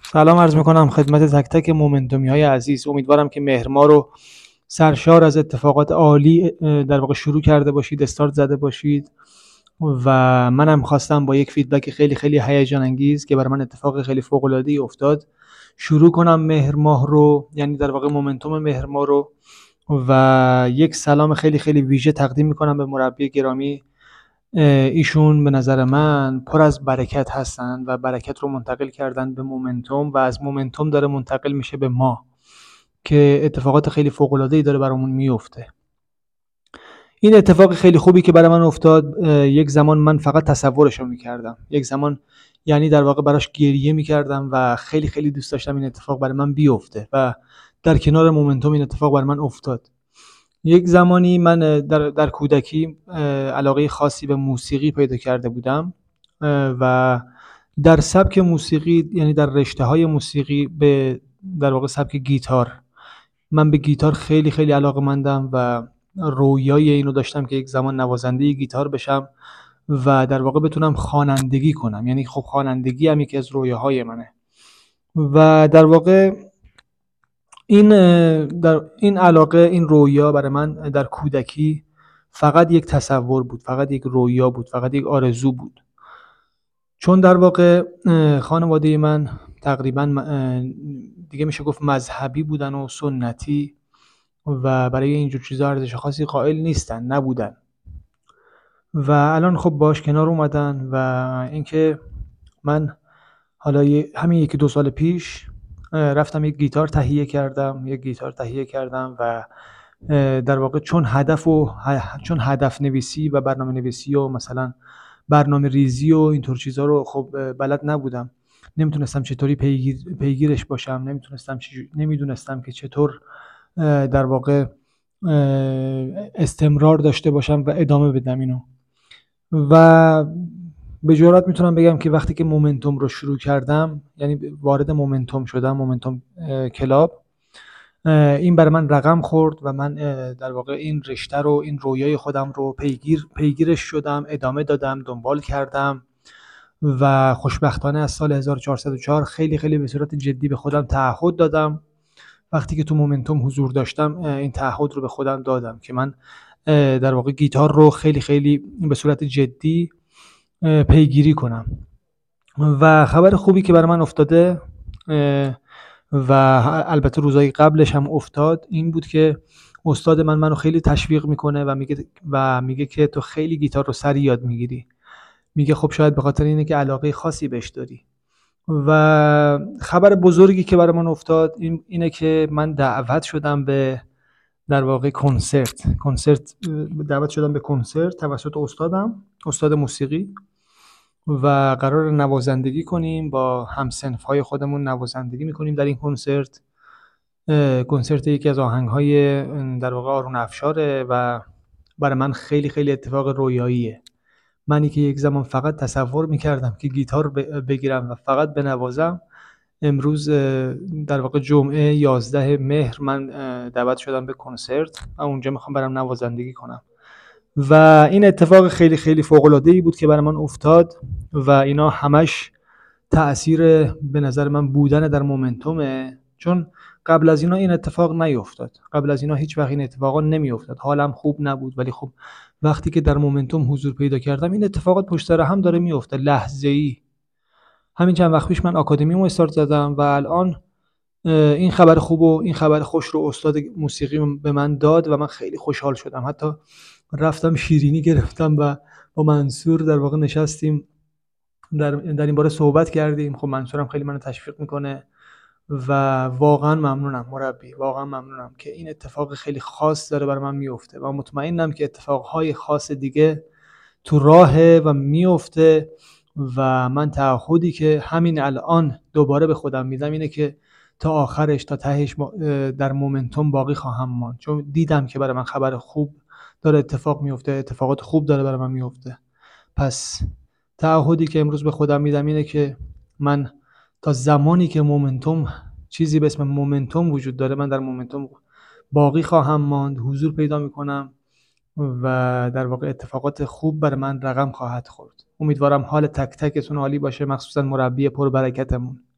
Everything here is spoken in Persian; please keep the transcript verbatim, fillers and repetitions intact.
سلام عرض میکنم خدمت تک تک مومنتومی های عزیز. امیدوارم که مهر ما رو سرشار از اتفاقات عالی در واقع شروع کرده باشید، استارت زده باشید. و منم خواستم با یک فیدبک خیلی خیلی هیجان انگیز که برای من اتفاق خیلی فوق العاده ای افتاد شروع کنم مهر ماه رو، یعنی در واقع مومنتوم مهر ماه رو. و یک سلام خیلی خیلی ویژه تقدیم میکنم به مربی گرامی. ایشون به نظر من پر از برکت هستن و برکت رو منتقل کردن به مومنتوم و از مومنتوم داره منتقل میشه به ما که اتفاقات خیلی فوق العاده ای داره برامون میفته. این اتفاق خیلی خوبی که برای من افتاد، یک زمان من فقط تصورش رو میکردم، یک زمان یعنی در واقع براش گریه میکردم و خیلی خیلی دوست داشتم این اتفاق برای من بیفته و در کنار مومنتوم این اتفاق برای من افتاد. یک زمانی من در, در کودکی علاقه خاصی به موسیقی پیدا کرده بودم و در سبک موسیقی، یعنی در رشته های موسیقی، به در واقع سبک گیتار، من به گیتار خیلی خیلی علاقه‌مندم و رویای اینو داشتم که یک زمان نوازنده گیتار بشم و در واقع بتونم خوانندگی کنم. یعنی خب خوانندگی هم یکی از رویاهای منه و در واقع این در این علاقه، این رویا برای من در کودکی فقط یک تصور بود، فقط یک رویا بود، فقط یک آرزو بود. چون در واقع خانواده من تقریبا دیگه میشه گفت مذهبی بودن و سنتی و برای اینجور چیزا ارزش خاصی قائل نیستن، نبودن و الان خب باش کنار اومدن. و اینکه من حالا همین یکی دو سال پیش رفتم یک گیتار تهیه کردم یک گیتار تهیه کردم و در واقع چون هدف و چون هدف نویسی و برنامه نویسی و مثلا برنامه ریزی و اینطور چیزا رو خب بلد نبودم، نمیتونستم چطوری پیگیر پیگیرش باشم، نمیتونستم نمیدونستم که چطور در واقع استمرار داشته باشم و ادامه بدم اینو. و به جرات میتونم بگم که وقتی که مومنتوم رو شروع کردم، یعنی وارد مومنتوم شدم، مومنتوم کلاب، این برای من رقم خورد و من در واقع این رشته رو، این رویای خودم رو پیگیر پیگیرش شدم، ادامه دادم، دنبال کردم و خوشبختانه از سال هزار و چهارصد و چهار خیلی خیلی به صورت جدی به خودم تعهد دادم. وقتی که تو مومنتوم حضور داشتم این تعهد رو به خودم دادم که من در واقع گیتار رو خیلی خیلی به صورت جدی پیگیری کنم. و خبر خوبی که برای من افتاده و البته روزهای قبلش هم افتاد این بود که استاد من منو خیلی تشویق میکنه و میگه و میگه که تو خیلی گیتار رو سری یاد میگیری. میگه خب شاید به خاطر اینه که علاقه خاصی بهش داری. و خبر بزرگی که برای من افتاد این اینه که من دعوت شدم به در واقع کنسرت کنسرت دعوت شدم به کنسرت توسط استادم، استاد موسیقی، و قرار نوازندگی کنیم، با همسنف‌های خودمون نوازندگی میکنیم در این کنسرت. کنسرت یکی از آهنگ‌های در واقع آرون افشاره و برای من خیلی خیلی اتفاق رویاییه. منی که یک زمان فقط تصور میکردم که گیتار بگیرم و فقط بنوازم، امروز در واقع جمعه یازده مهر من دعوت شدم به کنسرت و اونجا میخوام برم نوازندگی کنم و این اتفاق خیلی خیلی فوق‌العاده‌ای بود که برای من افتاد و اینا همش تأثیر به نظر من بودن در مومنتومه. چون قبل از اینا این اتفاق نیفتاد، قبل از اینا هیچ وقت این اتفاقا نمیافتاد، حالم خوب نبود، ولی خب وقتی که در مومنتوم حضور پیدا کردم این اتفاقات پشت سر هم داره میفته لحظه‌ای. همین چند وقت پیش من آکادمیمو استارت زدم و الان این خبر خوب و این خبر خوش رو استاد موسیقی به من داد و من خیلی خوشحال شدم. حتی رفتم شیرینی گرفتم و با منصور در واقع نشستیم در در این باره صحبت کردیم. خب منصورم خیلی منو تشویق میکنه و واقعا ممنونم مربی، واقعا ممنونم که این اتفاق خیلی خاص داره برای من میفته و مطمئنم که اتفاقهای خاص دیگه تو راهه و میفته و من تعهدی که همین الان دوباره به خودم میدم اینه که تا آخرش، تا تهش در مومنتوم باقی خواهم ماند، چون دیدم که برای من خبر خوب داره اتفاق میفته، اتفاقات خوب داره برای من میفته. پس تعهدی که امروز به خودم میدم اینه که من تا زمانی که مومنتوم، چیزی به اسم مومنتوم وجود داره، من در مومنتوم باقی خواهم ماند، حضور پیدا میکنم و در واقع اتفاقات خوب برای من رقم خواهد خورد. امیدوارم حال تک تکتون عالی باشه، مخصوصا مربی پربرکتمون.